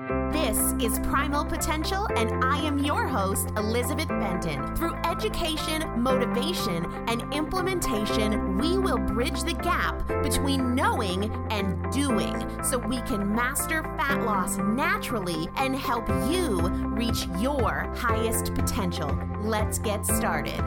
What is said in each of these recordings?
This is Primal Potential, and I am your host, Elizabeth Benton. Through education, motivation, and implementation, we will bridge the gap between knowing and doing so we can master fat loss naturally and help you reach your highest potential. Let's get started.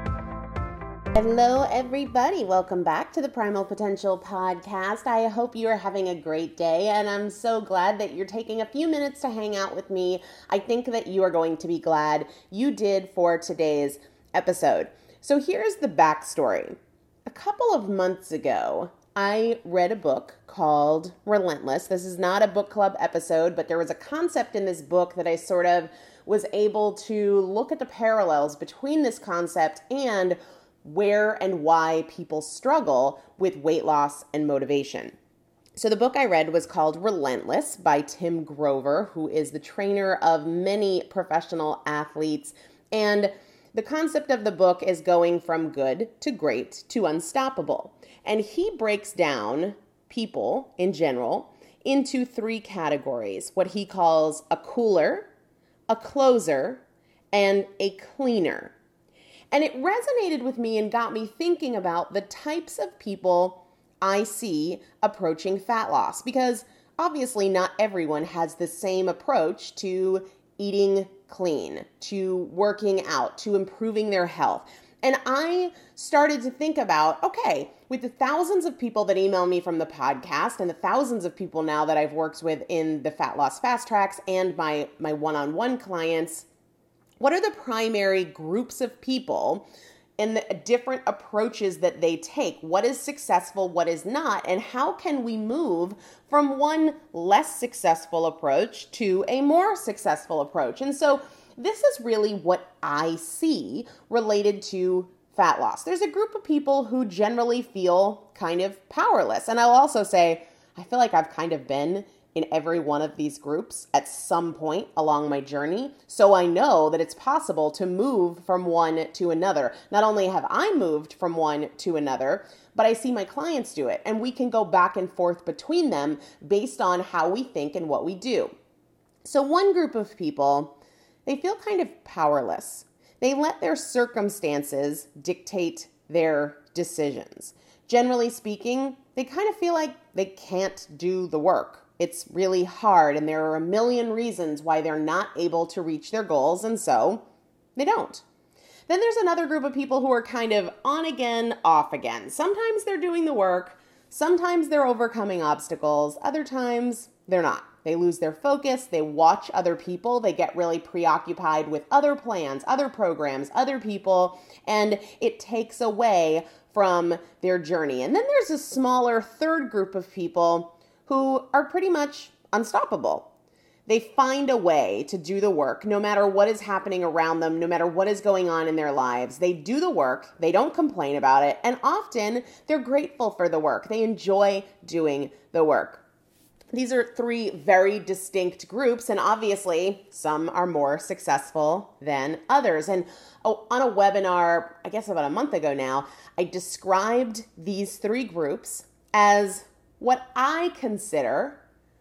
Hello, everybody. Welcome back to the Primal Potential podcast. I hope you are having a great day, and I'm so glad that you're taking a few minutes to hang out with me. I think that you are going to be glad you did for today's episode. So here's the backstory. A couple of months ago, I read a book called Relentless. This is not a book club episode, but there was a concept in this book that I sort of was able to look at the parallels between this concept and where and why people struggle with weight loss and motivation. So the book I read was called Relentless by Tim Grover, who is the trainer of many professional athletes. And the concept of the book is going from good to great to unstoppable. And he breaks down people in general into three categories, what he calls a cooler, a closer, and a cleaner. And it resonated with me and got me thinking about the types of people I see approaching fat loss, because obviously not everyone has the same approach to eating clean, to working out, to improving their health. And I started to think about, okay, with the thousands of people that email me from the podcast and the thousands of people now that I've worked with in the Fat Loss Fast Tracks and my one-on-one clients, what are the primary groups of people and the different approaches that they take? What is successful, what is not, and how can we move from one less successful approach to a more successful approach? And so this is really what I see related to fat loss. There's a group of people who generally feel kind of powerless. And I'll also say, I feel like I've kind of been in every one of these groups at some point along my journey. So I know that it's possible to move from one to another. Not only have I moved from one to another, but I see my clients do it. And we can go back and forth between them based on how we think and what we do. So one group of people, they feel kind of powerless. They let their circumstances dictate their decisions. Generally speaking, they kind of feel like they can't do the work. It's really hard, and there are a million reasons why they're not able to reach their goals, and so they don't. Then there's another group of people who are kind of on again, off again. Sometimes they're doing the work, sometimes they're overcoming obstacles, other times they're not. They lose their focus, they watch other people, they get really preoccupied with other plans, other programs, other people, and it takes away from their journey. And then there's a smaller third group of people who are pretty much unstoppable. They find a way to do the work no matter what is happening around them, no matter what is going on in their lives. They do the work, they don't complain about it, and often they're grateful for the work. They enjoy doing the work. These are three very distinct groups, and obviously some are more successful than others. And on a webinar, I guess about a month ago now, I described these three groups as what I consider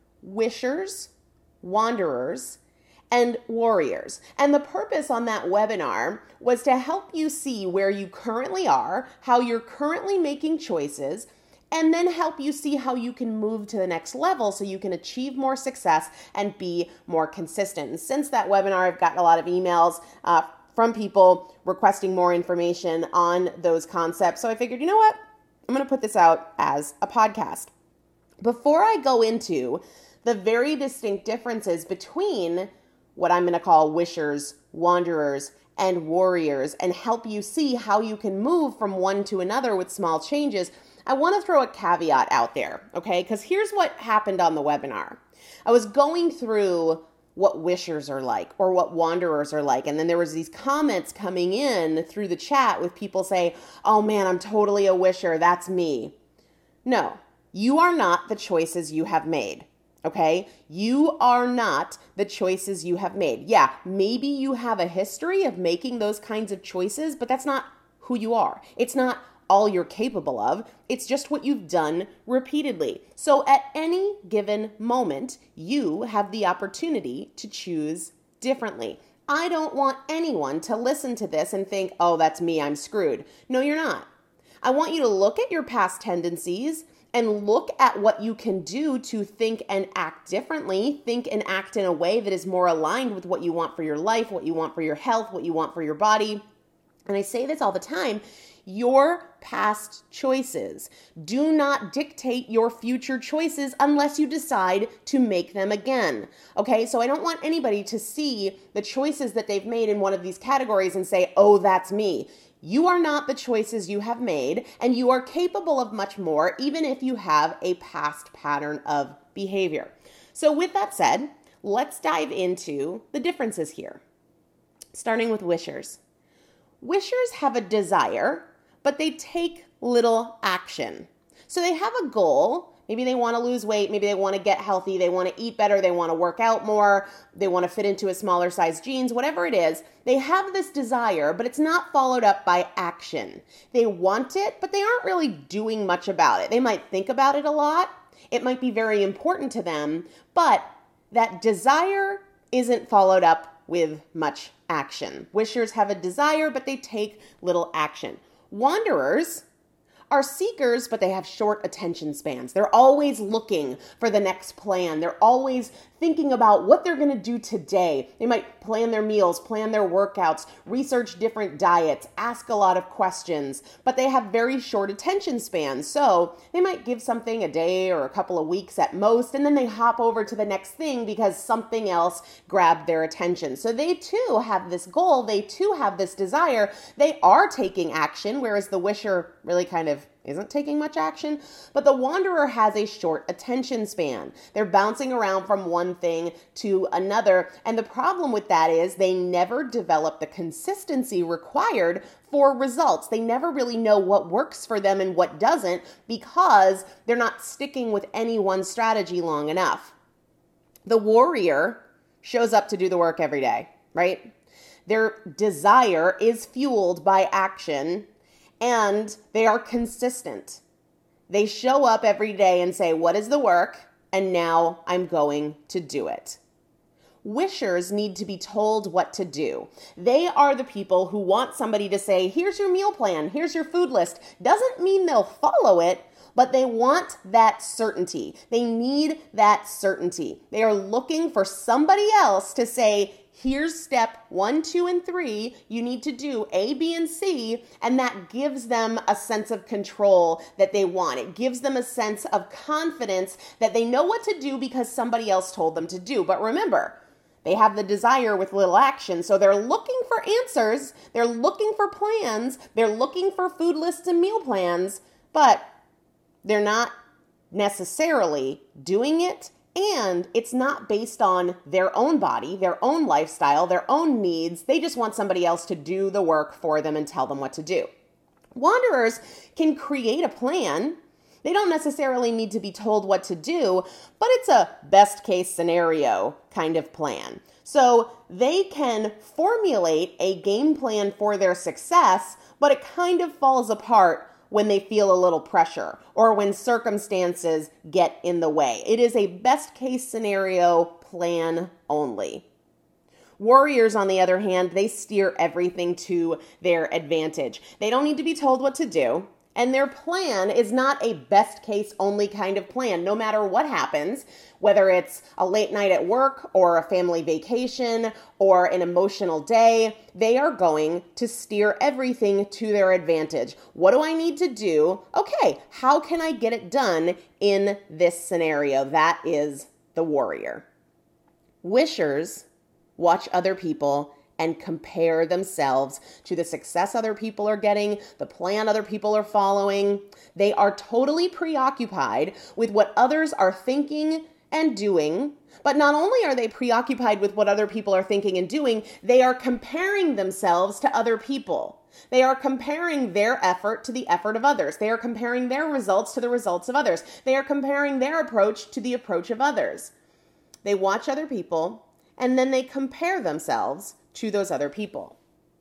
wishers, wanderers, and warriors. And the purpose on that webinar was to help you see where you currently are, how you're currently making choices, and then help you see how you can move to the next level so you can achieve more success and be more consistent. And since that webinar, I've gotten a lot of emails from people requesting more information on those concepts. So I figured, you know what? I'm going to put this out as a podcast. Before I go into the very distinct differences between what I'm going to call wishers, wanderers, and warriors, and help you see how you can move from one to another with small changes, I want to throw a caveat out there, okay? Because here's what happened on the webinar. I was going through what wishers are like or what wanderers are like. And then there was these comments coming in through the chat with people say, oh man, I'm totally a wisher. That's me. No, you are not the choices you have made. Okay? You are not the choices you have made. Yeah, maybe you have a history of making those kinds of choices, but that's not who you are. It's not all you're capable of. It's just what you've done repeatedly. So at any given moment, you have the opportunity to choose differently. I don't want anyone to listen to this and think, oh, that's me, I'm screwed. No, you're not. I want you to look at your past tendencies and look at what you can do to think and act differently, think and act in a way that is more aligned with what you want for your life, what you want for your health, what you want for your body. And I say this all the time, your past choices do not dictate your future choices unless you decide to make them again. Okay, so I don't want anybody to see the choices that they've made in one of these categories and say, oh, that's me. You are not the choices you have made, and you are capable of much more, even if you have a past pattern of behavior. So with that said, let's dive into the differences here. Starting with wishers. Wishers have a desire, but they take little action. So they have a goal. Maybe they want to lose weight. Maybe they want to get healthy. They want to eat better. They want to work out more. They want to fit into a smaller size jeans, whatever it is. They have this desire, but it's not followed up by action. They want it, but they aren't really doing much about it. They might think about it a lot. It might be very important to them, but that desire isn't followed up with much action. Wishers have a desire, but they take little action. Wanderers are seekers, but they have short attention spans. They're always looking for the next plan. They're always thinking about what they're going to do today. They might plan their meals, plan their workouts, research different diets, ask a lot of questions, but they have very short attention spans. So they might give something a day or a couple of weeks at most, and then they hop over to the next thing because something else grabbed their attention. So they too have this goal. They too have this desire. They are taking action, whereas the wisher really kind of isn't taking much action, but the wanderer has a short attention span. They're bouncing around from one thing to another, and the problem with that is they never develop the consistency required for results. They never really know what works for them and what doesn't because they're not sticking with any one strategy long enough. The warrior shows up to do the work every day, right? Their desire is fueled by action, and they are consistent. They show up every day and say, what is the work? And now I'm going to do it. Wishers need to be told what to do. They are the people who want somebody to say, here's your meal plan, here's your food list. Doesn't mean they'll follow it, but they want that certainty. They need that certainty. They are looking for somebody else to say, here's step 1, 2, and 3. You need to do A, B, and C. And that gives them a sense of control that they want. It gives them a sense of confidence that they know what to do because somebody else told them to do. But remember, they have the desire with little action. So they're looking for answers. They're looking for plans. They're looking for food lists and meal plans. But they're not necessarily doing it. And it's not based on their own body, their own lifestyle, their own needs. They just want somebody else to do the work for them and tell them what to do. Wanderers can create a plan. They don't necessarily need to be told what to do, but it's a best case scenario kind of plan. So they can formulate a game plan for their success, but it kind of falls apart when they feel a little pressure or when circumstances get in the way. It is a best case scenario plan only. Warriors, on the other hand, they steer everything to their advantage. They don't need to be told what to do. And their plan is not a best case only kind of plan. No matter what happens, whether it's a late night at work or a family vacation or an emotional day, they are going to steer everything to their advantage. What do I need to do? Okay, how can I get it done in this scenario? That is the warrior. Wishers watch other people and compare themselves to the success other people are getting, the plan other people are following. They are totally preoccupied with what others are thinking and doing. But not only are they preoccupied with what other people are thinking and doing, they are comparing themselves to other people. They are comparing their effort to the effort of others. They are comparing their results to the results of others. They are comparing their approach to the approach of others. They watch other people and then they compare themselves to those other people.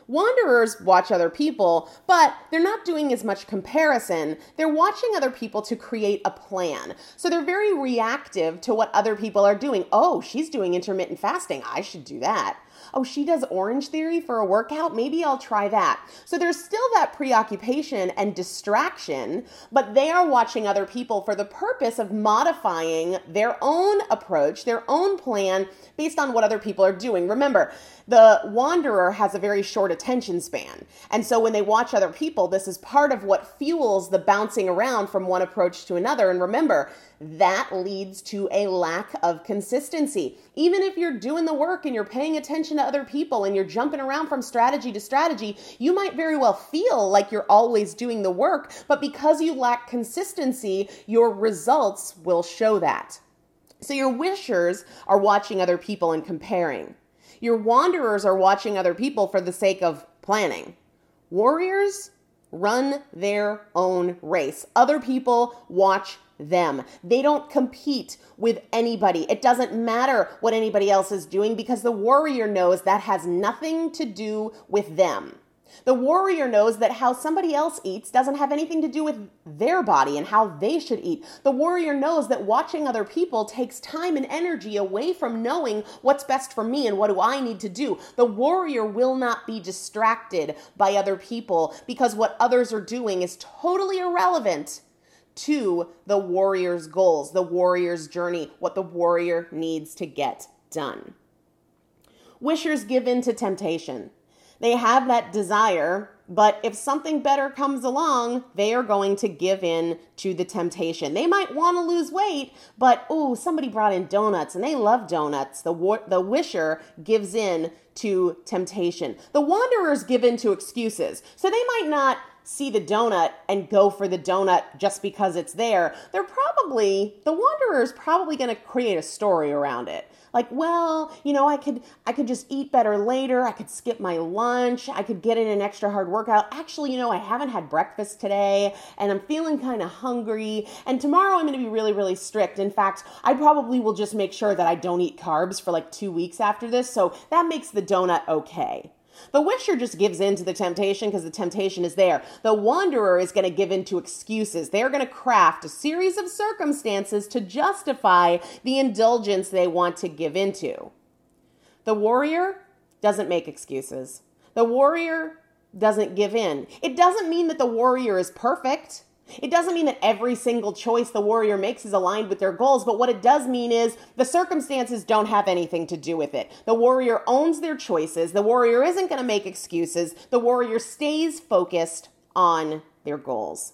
Wanderers watch other people, but they're not doing as much comparison. They're watching other people to create a plan. So they're very reactive to what other people are doing. Oh, she's doing intermittent fasting. I should do that. Oh, she does Orange Theory for a workout. Maybe I'll try that. So there's still that preoccupation and distraction, but they are watching other people for the purpose of modifying their own approach, their own plan based on what other people are doing. Remember, the wanderer has a very short attention span. And so when they watch other people, this is part of what fuels the bouncing around from one approach to another. And remember, that leads to a lack of consistency. Even if you're doing the work and you're paying attention to other people and you're jumping around from strategy to strategy, you might very well feel like you're always doing the work, but because you lack consistency, your results will show that. So your wishers are watching other people and comparing. Your wanderers are watching other people for the sake of planning. Warriors run their own race. Other people watch them. They don't compete with anybody. It doesn't matter what anybody else is doing because the warrior knows that has nothing to do with them. The warrior knows that how somebody else eats doesn't have anything to do with their body and how they should eat. The warrior knows that watching other people takes time and energy away from knowing what's best for me and what do I need to do. The warrior will not be distracted by other people because what others are doing is totally irrelevant to the warrior's goals, the warrior's journey, what the warrior needs to get done. Wishers give in to temptation. They have that desire, but if something better comes along, they are going to give in to the temptation. They might want to lose weight, but somebody brought in donuts and they love donuts. The wisher gives in to temptation. The wanderers give in to excuses. So they might not see the donut and go for the donut just because it's there. The wanderer is probably going to create a story around it. Like, well, I could just eat better later. I could skip my lunch. I could get in an extra hard workout. Actually, I haven't had breakfast today and I'm feeling kind of hungry. And tomorrow I'm going to be really, really strict. In fact, I probably will just make sure that I don't eat carbs for like 2 weeks after this. So that makes the donut okay. The wisher just gives in to the temptation because the temptation is there. The wanderer is going to give in to excuses. They're going to craft a series of circumstances to justify the indulgence they want to give into. The warrior doesn't make excuses. The warrior doesn't give in. It doesn't mean that the warrior is perfect. It doesn't mean that every single choice the warrior makes is aligned with their goals, but what it does mean is the circumstances don't have anything to do with it. The warrior owns their choices. The warrior isn't going to make excuses. The warrior stays focused on their goals.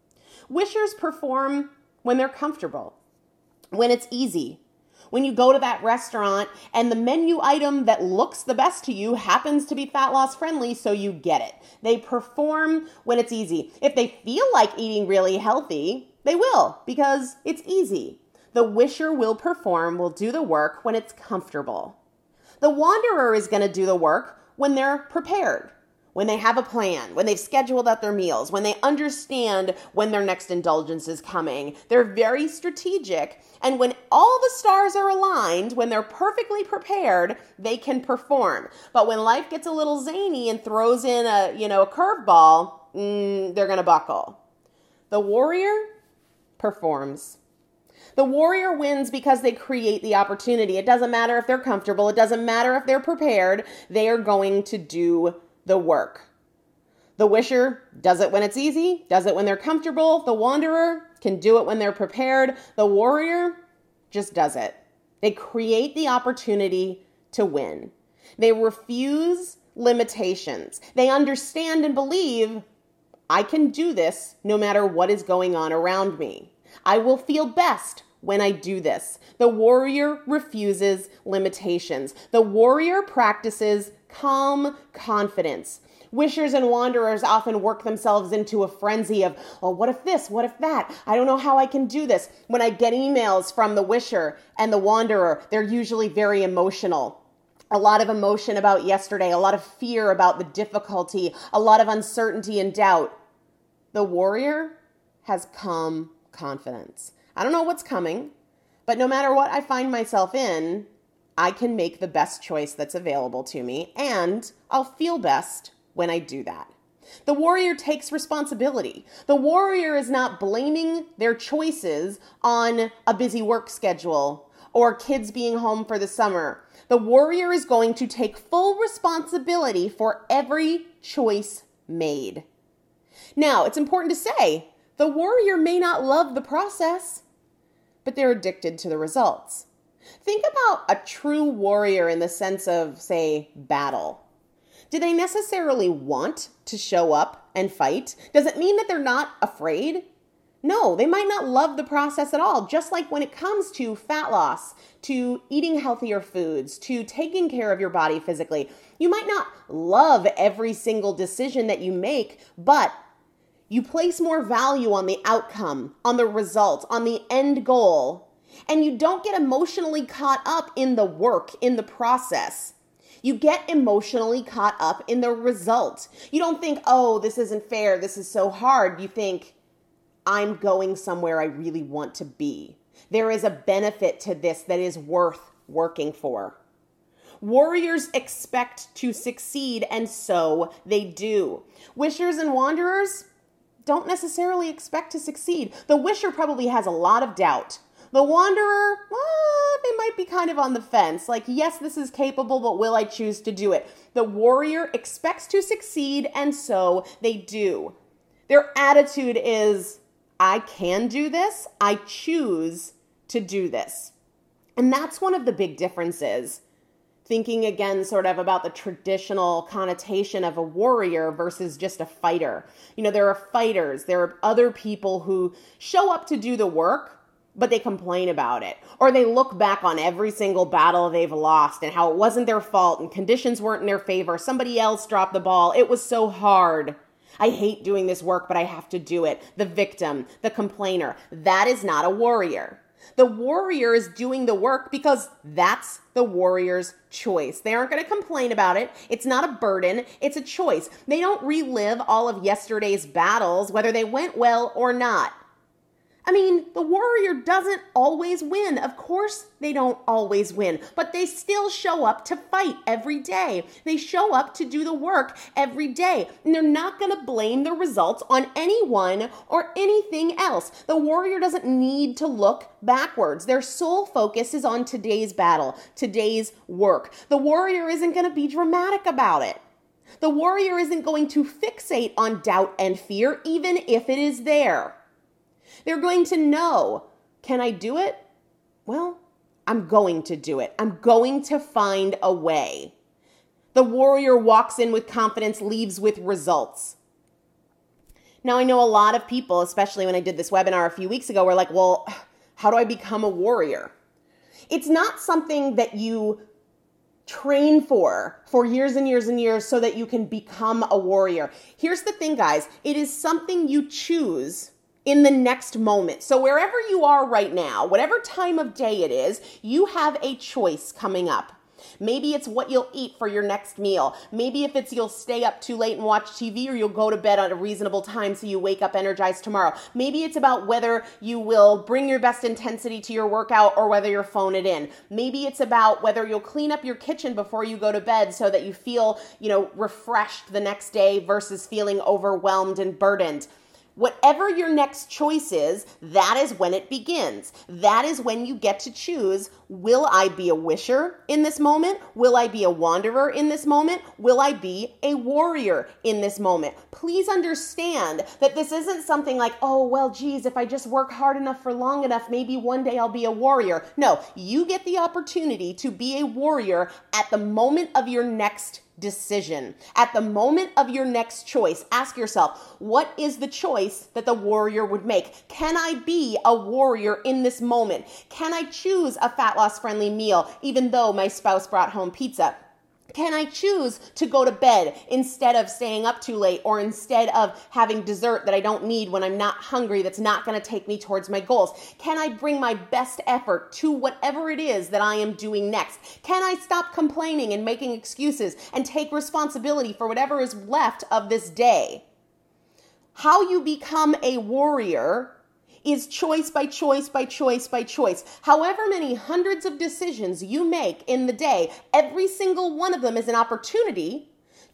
Wishers perform when they're comfortable, when it's easy. When you go to that restaurant and the menu item that looks the best to you happens to be fat loss friendly, so you get it. They perform when it's easy. If they feel like eating really healthy, they will because it's easy. The wisher will perform, will do the work when it's comfortable. The wanderer is going to do the work when they're prepared, when they have a plan, when they've scheduled out their meals, when they understand when their next indulgence is coming. They're very strategic. And when all the stars are aligned, when they're perfectly prepared, they can perform. But when life gets a little zany and throws in a curveball, they're going to buckle. The warrior performs. The warrior wins because they create the opportunity. It doesn't matter if they're comfortable. It doesn't matter if they're prepared. They are going to do the work. The wisher does it when it's easy, does it when they're comfortable. The wanderer can do it when they're prepared. The warrior just does it. They create the opportunity to win. They refuse limitations. They understand and believe, I can do this no matter what is going on around me. I will feel best when I do this. The warrior refuses limitations. The warrior practices calm confidence. Wishers and wanderers often work themselves into a frenzy of, what if this? What if that? I don't know how I can do this. When I get emails from the wisher and the wanderer, they're usually very emotional. A lot of emotion about yesterday, a lot of fear about the difficulty, a lot of uncertainty and doubt. The warrior has calm confidence. I don't know what's coming, but no matter what I find myself in, I can make the best choice that's available to me, and I'll feel best when I do that. The warrior takes responsibility. The warrior is not blaming their choices on a busy work schedule or kids being home for the summer. The warrior is going to take full responsibility for every choice made. Now, it's important to say, the warrior may not love the process, but they're addicted to the results. Think about a true warrior in the sense of, say, battle. Do they necessarily want to show up and fight? Does it mean that they're not afraid? No, they might not love the process at all. Just like when it comes to fat loss, to eating healthier foods, to taking care of your body physically, you might not love every single decision that you make, but you place more value on the outcome, on the result, on the end goal, and you don't get emotionally caught up in the work, in the process. You get emotionally caught up in the result. You don't think, oh, this isn't fair, this is so hard. You think, I'm going somewhere I really want to be. There is a benefit to this that is worth working for. Warriors expect to succeed, and so they do. Wishers and wanderers don't necessarily expect to succeed. The wisher probably has a lot of doubt. The wanderer, they might be kind of on the fence. Like, yes, this is capable, but will I choose to do it? The warrior expects to succeed, and so they do. Their attitude is, I can do this. I choose to do this. And that's one of the big differences. Thinking again sort of about the traditional connotation of a warrior versus just a fighter. You know, there are fighters. There are other people who show up to do the work, but they complain about it. Or they look back on every single battle they've lost and how it wasn't their fault and conditions weren't in their favor. Somebody else dropped the ball. It was so hard. I hate doing this work, but I have to do it. The victim, the complainer. That is not a warrior. The warrior is doing the work because that's the warrior's choice. They aren't going to complain about it. It's not a burden. It's a choice. They don't relive all of yesterday's battles, whether they went well or not. I mean, the warrior doesn't always win. Of course they don't always win, but they still show up to fight every day. They show up to do the work every day, and they're not going to blame the results on anyone or anything else. The warrior doesn't need to look backwards. Their sole focus is on today's battle, today's work. The warrior isn't going to be dramatic about it. The warrior isn't going to fixate on doubt and fear, even if it is there. They're going to know, can I do it? Well, I'm going to do it. I'm going to find a way. The warrior walks in with confidence, leaves with results. Now, I know a lot of people, especially when I did this webinar a few weeks ago, were like, well, how do I become a warrior? It's not something that you train for years and years and years so that you can become a warrior. Here's the thing, guys. It is something you choose in the next moment. So wherever you are right now, whatever time of day it is, you have a choice coming up. Maybe it's what you'll eat for your next meal. Maybe if it's you'll stay up too late and watch TV, or you'll go to bed at a reasonable time so you wake up energized tomorrow. Maybe it's about whether you will bring your best intensity to your workout or whether you'll phone it in. Maybe it's about whether you'll clean up your kitchen before you go to bed so that you feel, refreshed the next day versus feeling overwhelmed and burdened. Whatever your next choice is, that is when it begins. That is when you get to choose, will I be a wisher in this moment? Will I be a wanderer in this moment? Will I be a warrior in this moment? Please understand that this isn't something like, oh, well, geez, if I just work hard enough for long enough, maybe one day I'll be a warrior. No, you get the opportunity to be a warrior at the moment of your next decision. At the moment of your next choice, ask yourself, what is the choice that the warrior would make? Can I be a warrior in this moment? Can I choose a fat loss friendly meal even though my spouse brought home pizza? Can I choose to go to bed instead of staying up too late, or instead of having dessert that I don't need when I'm not hungry that's not going to take me towards my goals? Can I bring my best effort to whatever it is that I am doing next? Can I stop complaining and making excuses and take responsibility for whatever is left of this day? How you become a warrior is choice by choice by choice by choice. However many hundreds of decisions you make in the day, every single one of them is an opportunity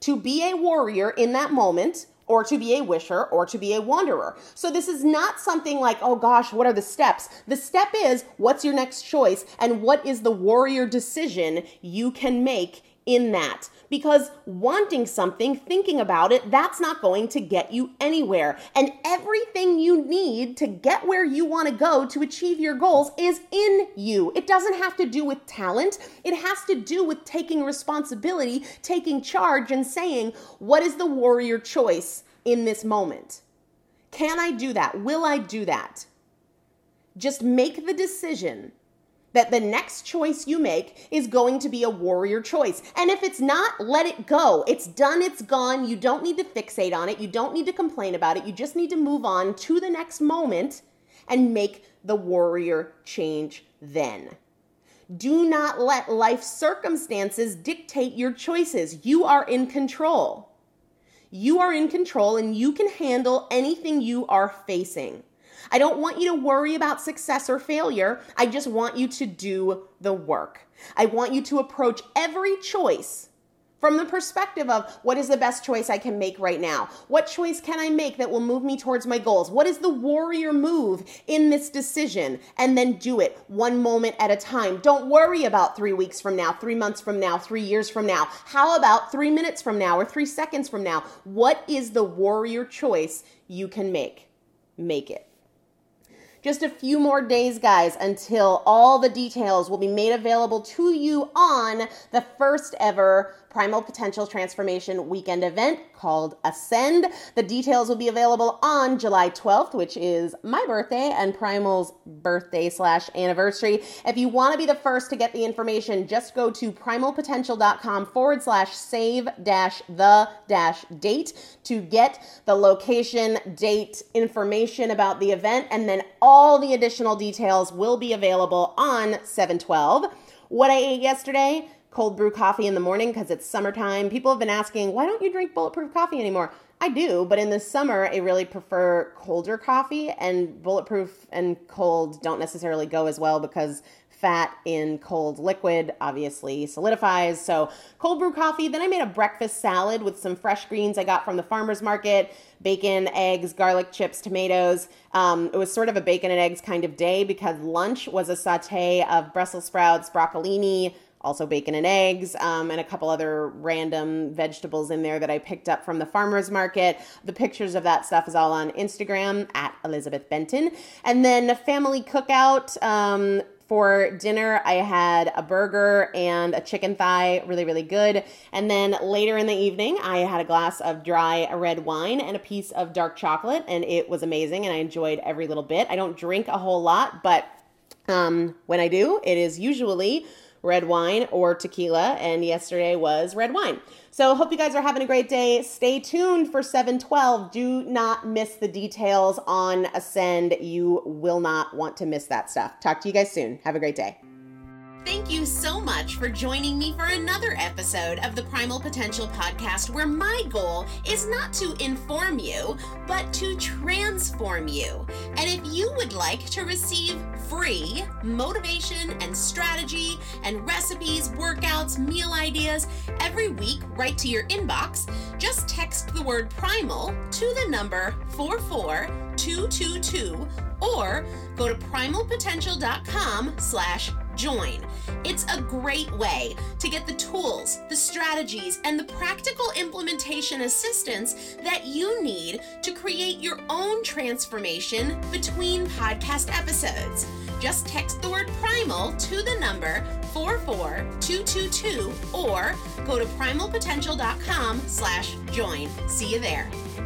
to be a warrior in that moment, or to be a wisher, or to be a wanderer. So this is not something like, oh gosh, what are the steps? The step is, what's your next choice? And what is the warrior decision you can make in that? Because wanting something, thinking about it, that's not going to get you anywhere. And everything you need to get where you want to go to achieve your goals is in you. It doesn't have to do with talent. It has to do with taking responsibility, taking charge, and saying, what is the warrior choice in this moment? Can I do that? Will I do that? Just make the decision that the next choice you make is going to be a warrior choice. And if it's not, let it go. It's done, it's gone. You don't need to fixate on it. You don't need to complain about it. You just need to move on to the next moment and make the warrior change then. Do not let life circumstances dictate your choices. You are in control. You are in control and you can handle anything you are facing. I don't want you to worry about success or failure. I just want you to do the work. I want you to approach every choice from the perspective of, what is the best choice I can make right now? What choice can I make that will move me towards my goals? What is the warrior move in this decision? And then do it one moment at a time. Don't worry about 3 weeks from now, 3 months from now, 3 years from now. How about 3 minutes from now or 3 seconds from now? What is the warrior choice you can make? Make it. Just a few more days, guys, until all the details will be made available to you on the first ever Primal Potential Transformation Weekend event called Ascend. The details will be available on July 12th, which is my birthday and Primal's birthday/anniversary. If you want to be the first to get the information, just go to primalpotential.com/save-the-date to get the location, date, information about the event, and then all the additional details will be available on 7/12. What I ate yesterday: cold brew coffee in the morning because it's summertime. People have been asking, why don't you drink bulletproof coffee anymore? I do, but in the summer, I really prefer colder coffee, and bulletproof and cold don't necessarily go as well because fat in cold liquid obviously solidifies. So cold brew coffee. Then I made a breakfast salad with some fresh greens I got from the farmer's market: bacon, eggs, garlic chips, tomatoes. It was sort of a bacon and eggs kind of day because lunch was a saute of Brussels sprouts, broccolini, also bacon and eggs, and a couple other random vegetables in there that I picked up from the farmer's market. The pictures of that stuff is all on Instagram at Elizabeth Benton. And then a family cookout. For dinner, I had a burger and a chicken thigh, really, really good. And then later in the evening, I had a glass of dry red wine and a piece of dark chocolate, and it was amazing, and I enjoyed every little bit. I don't drink a whole lot, but when I do, it is usually red wine or tequila, and yesterday was red wine. So hope you guys are having a great day. Stay tuned for 7/12. Do not miss the details on Ascend. You will not want to miss that stuff. Talk to you guys soon. Have a great day. Thank you so much for joining me for another episode of the Primal Potential Podcast, where my goal is not to inform you, but to transform you. And if you would like to receive free motivation and strategy and recipes, workouts, meal ideas every week right to your inbox, just text the word primal to the number 44222 or go to primalpotential.com/join. It's a great way to get the tools, the strategies, and the practical implementation assistance that you need to create your own transformation between podcast episodes. Just text the word primal to the number 44222 or go to primalpotential.com/join. See you there.